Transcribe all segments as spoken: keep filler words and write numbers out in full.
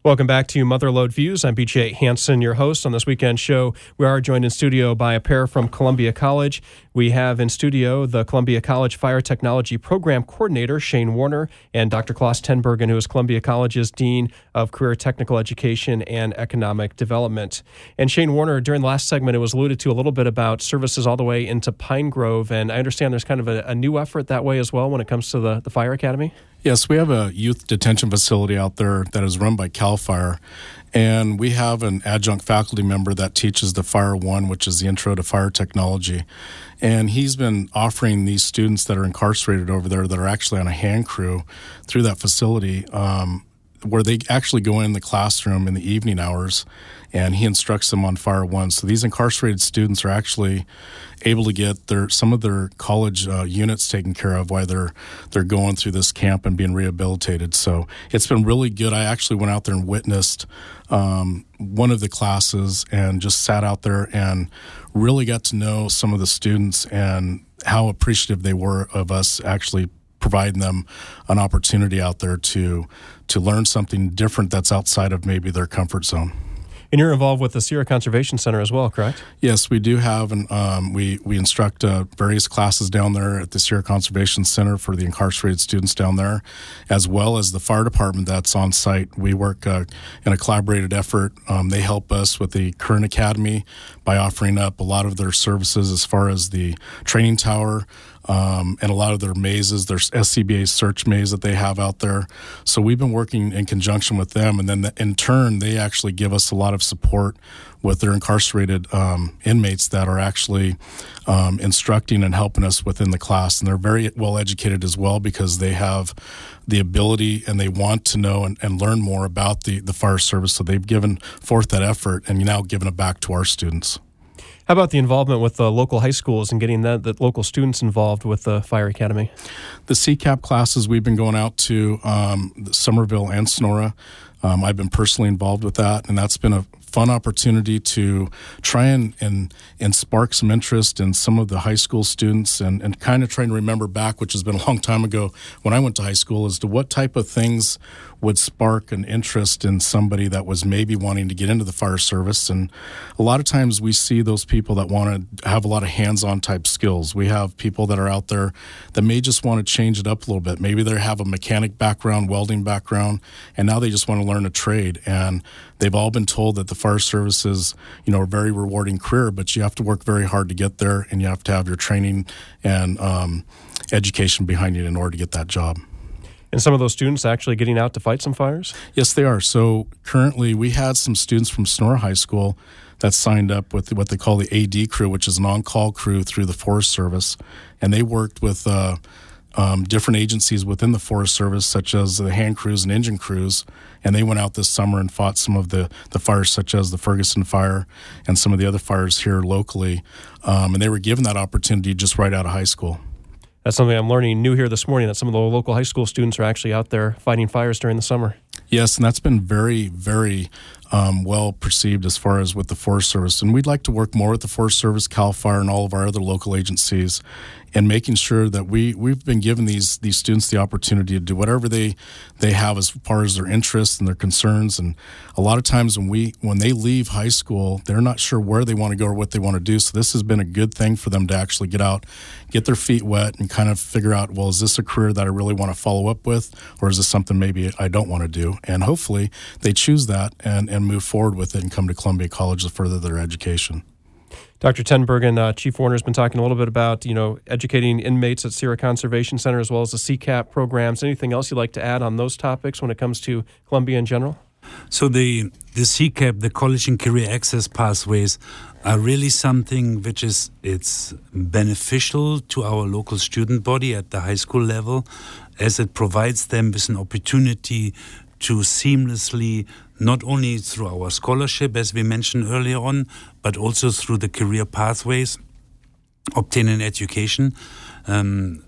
Welcome back to Motherlode Views. I'm B J Hansen, your host. On this weekend show, we are joined in studio by a pair from Columbia College. We have in studio the Columbia College Fire Technology Program Coordinator, Shane Warner, and Doctor Klaus Tenbergen, who is Columbia College's Dean of Career Technical Education and Economic Development. And Shane Warner, during the last segment, it was alluded to a little bit about services all the way into Pine Grove, and I understand there's kind of a, a new effort that way as well when it comes to the, the Fire Academy? Yes, we have a youth detention facility out there that is run by CAL FIRE, and we have an adjunct faculty member that teaches the Fire One, which is the Intro to Fire Technology. And he's been offering these students that are incarcerated over there that are actually on a hand crew through that facility, um, where they actually go in the classroom in the evening hours, and he instructs them on Fire One. So these incarcerated students are actually able to get their some of their college uh, units taken care of while they're they're going through this camp and being rehabilitated. So it's been really good. I actually went out there and witnessed um, one of the classes and just sat out there and really got to know some of the students and how appreciative they were of us actually providing them an opportunity out there to to learn something different that's outside of maybe their comfort zone. And you're involved with the Sierra Conservation Center as well, correct? Yes, we do have, and um, we, we instruct uh, various classes down there at the Sierra Conservation Center for the incarcerated students down there, as well as the fire department that's on site. We work uh, in a collaborated effort. Um, they help us with the current academy by offering up a lot of their services as far as the training tower, Um, and a lot of their mazes, their S C B A search maze that they have out there. So we've been working in conjunction with them, and then the, in turn, they actually give us a lot of support with their incarcerated um, inmates that are actually um, instructing and helping us within the class. And they're very well educated as well because they have the ability and they want to know and, and learn more about the, the fire service. So they've given forth that effort and now given it back to our students. How about the involvement with the local high schools and getting the, the local students involved with the Fire Academy? The C CAP classes, we've been going out to um, Somerville and Sonora. Um, I've been personally involved with that, and that's been a fun opportunity to try and, and, and spark some interest in some of the high school students and, and kind of trying to remember back, which has been a long time ago when I went to high school, as to what type of things would spark an interest in somebody that was maybe wanting to get into the fire service. And a lot of times we see those people that want to have a lot of hands-on type skills. We have people that are out there that may just want to change it up a little bit. Maybe they have a mechanic background, welding background, and now they just want to learn a trade. And they've all been told that the fire service is, you know, a very rewarding career, but you have to work very hard to get there, and you have to have your training and um, education behind you in order to get that job. And some of those students actually getting out to fight some fires? Yes, they are. So currently we had some students from Sonora High School that signed up with what they call the A D crew, which is an on-call crew through the Forest Service. And they worked with uh, um, different agencies within the Forest Service, such as the hand crews and engine crews. And they went out this summer and fought some of the, the fires, such as the Ferguson fire and some of the other fires here locally. Um, and they were given that opportunity just right out of high school. That's something I'm learning new here this morning, that some of the local high school students are actually out there fighting fires during the summer. Yes, and that's been very, very um, well perceived as far as with the Forest Service. And we'd like to work more with the Forest Service, CAL FIRE, and all of our other local agencies, and making sure that we, we've been giving these these students the opportunity to do whatever they they have as far as their interests and their concerns. And a lot of times when we when they leave high school, they're not sure where they want to go or what they want to do. So this has been a good thing for them to actually get out, get their feet wet, and kind of figure out, well, is this a career that I really want to follow up with, or is this something maybe I don't want to do? And hopefully they choose that and, and move forward with it and come to Columbia College to further their education. Doctor Tenbergen, uh, Chief Warner has been talking a little bit about, you know, educating inmates at Sierra Conservation Center as well as the C CAP programs. Anything else you'd like to add on those topics when it comes to Columbia in general? So the the C CAP, the College and Career Access Pathways, are really something which is it's beneficial to our local student body at the high school level, as it provides them with an opportunity to seamlessly, not only through our scholarship, as we mentioned earlier on, but also through the career pathways, obtain an education. Um,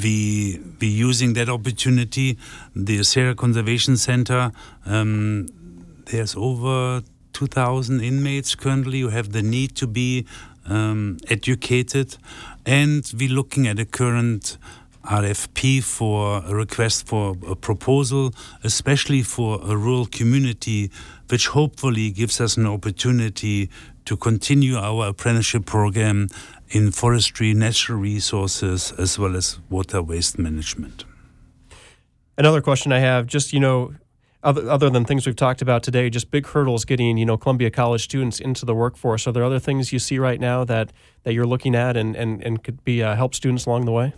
we we using that opportunity. The Sierra Conservation Center, um, there's over two thousand inmates currently who have the need to be um, educated, and we're looking at a current R F P for a request for a proposal, especially for a rural community, which hopefully gives us an opportunity to continue our apprenticeship program in forestry, natural resources, as well as water waste management. Another question I have, just, you know, other, other than things we've talked about today, just big hurdles getting, you know, Columbia College students into the workforce. Are there other things you see right now that, that you're looking at and, and, and could be uh, help students along the way?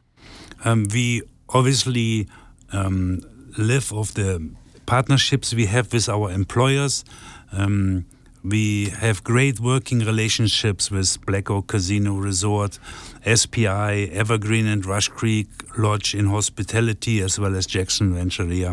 Um, we obviously um, live off the partnerships we have with our employers. Um, we have great working relationships with Black Oak Casino Resort, S P I, Evergreen and Rush Creek Lodge in hospitality, as well as Jackson Rancheria.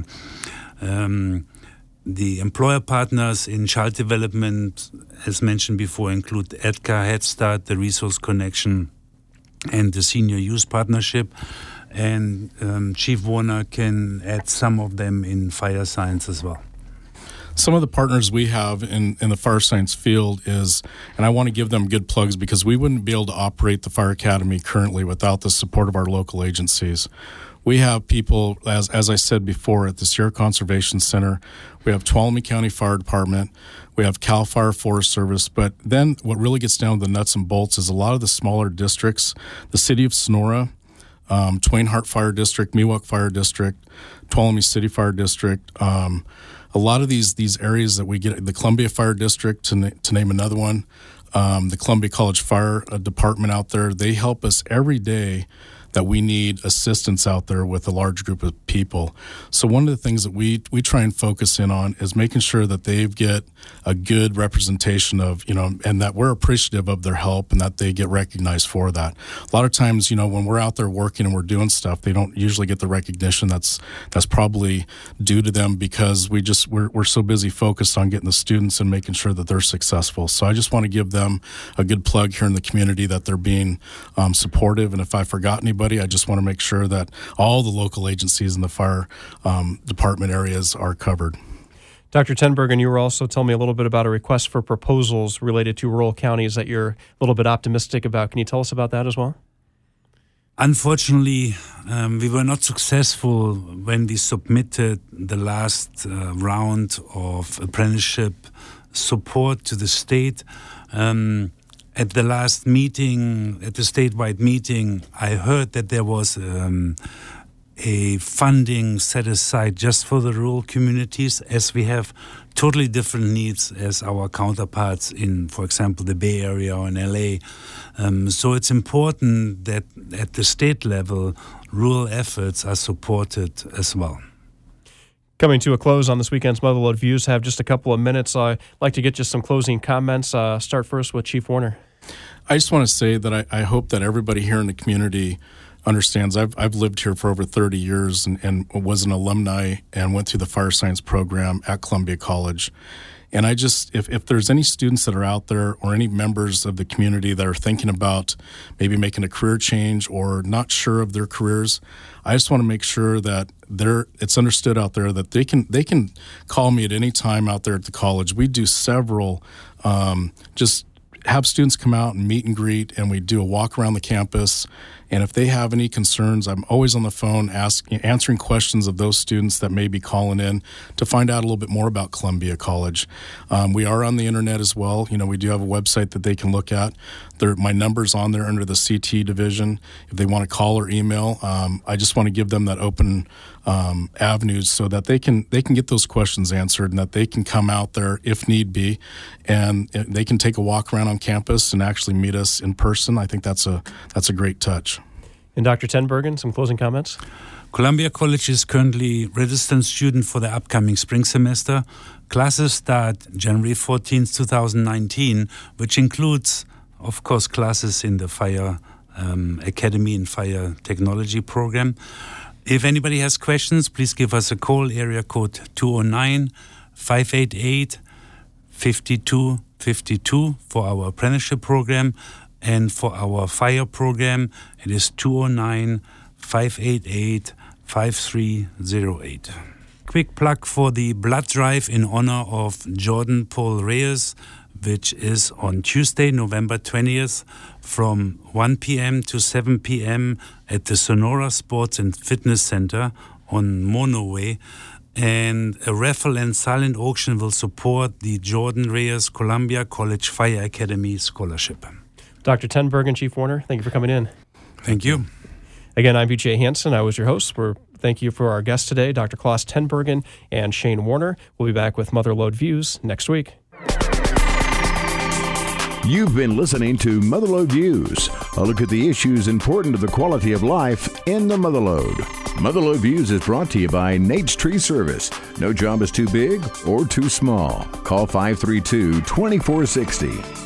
Um, the employer partners in child development, as mentioned before, include EDCA, Head Start, the Resource Connection, and the Senior Youth Partnership. And um, Chief Warner can add some of them in fire science as well. Some of the partners we have in, in the fire science field is, and I want to give them good plugs because we wouldn't be able to operate the Fire Academy currently without the support of our local agencies. We have people, as as I said before, at the Sierra Conservation Center. We have Tuolumne County Fire Department. We have CAL FIRE Forest Service. But then what really gets down to the nuts and bolts is a lot of the smaller districts, the city of Sonora, um, Twain Harte Fire District, Miwok Fire District, Tuolumne City Fire District. Um, a lot of these these areas that we get, the Columbia Fire District, to, na- to name another one, um, the Columbia College Fire Department out there, they help us every day that we need assistance out there with a large group of people. So one of the things that we we try and focus in on is making sure that they get a good representation of, you know, and that we're appreciative of their help and that they get recognized for that. A lot of times, you know, when we're out there working and we're doing stuff, they don't usually get the recognition that's that's probably due to them because we just we're we're so busy focused on getting the students and making sure that they're successful. So I just want to give them a good plug here in the community that they're being um, supportive. And if I forgot anybody, I just want to make sure that all the local agencies in the fire um, department areas are covered. Doctor Tenbergen, you were also telling me a little bit about a request for proposals related to rural counties that you're a little bit optimistic about. Can you tell us about that as well? Unfortunately, um, we were not successful when we submitted the last uh, round of apprenticeship support to the state. Um, At the last meeting, at the statewide meeting, I heard that there was um, a funding set aside just for the rural communities, as we have totally different needs as our counterparts in, for example, the Bay Area or in L A. Um, so it's important that at the state level, rural efforts are supported as well. Coming to a close on this weekend's Motherlode Views, have just a couple of minutes. I'd like to get just some closing comments. Uh, start first with Chief Warner. I just want to say that I, I hope that everybody here in the community understands. I've I've lived here for over thirty years and, and was an alumni and went through the fire science program at Columbia College. And I just, if, if there's any students that are out there or any members of the community that are thinking about maybe making a career change or not sure of their careers, I just want to make sure that they're, it's understood out there that they can they can call me at any time out there at the college. We do several um, just have students come out and meet and greet, and we do a walk around the campus. And if they have any concerns, I'm always on the phone asking, answering questions of those students that may be calling in to find out a little bit more about Columbia College. Um, we are on the internet as well. You know, we do have a website that they can look at. There, my number's on there under the C T division. If they want to call or email, um, I just want to give them that open um, avenues so that they can they can get those questions answered and that they can come out there if need be, and they can take a walk around on campus and actually meet us in person. I think that's a that's a great touch. And Doctor Tenbergen, some closing comments? Columbia College is currently registered student for the upcoming spring semester. Classes start January fourteenth, twenty nineteen, which includes, of course, classes in the Fire um, Academy and Fire Technology program. If anybody has questions, please give us a call, area code two oh nine, five eight eight, five two five two for our apprenticeship program. And for our fire program, it is two oh nine, five eight eight, five three oh eight. Quick plug for the blood drive in honor of Jordan Paul Reyes, which is on Tuesday, November twentieth, from one p.m. to seven p.m. at the Sonora Sports and Fitness Center on Monoway. And a raffle and silent auction will support the Jordan Reyes Columbia College Fire Academy Scholarship. Doctor Tenbergen, Chief Warner, thank you for coming in. Thank you. Again, I'm B J Hansen. I was your host. We're Thank you for our guests today, Doctor Klaus Tenbergen and Shane Warner. We'll be back with Motherlode Views next week. You've been listening to Motherlode Views, a look at the issues important to the quality of life in the Motherlode. Motherlode Views is brought to you by Nate's Tree Service. No job is too big or too small. Call five three two, two four six zero.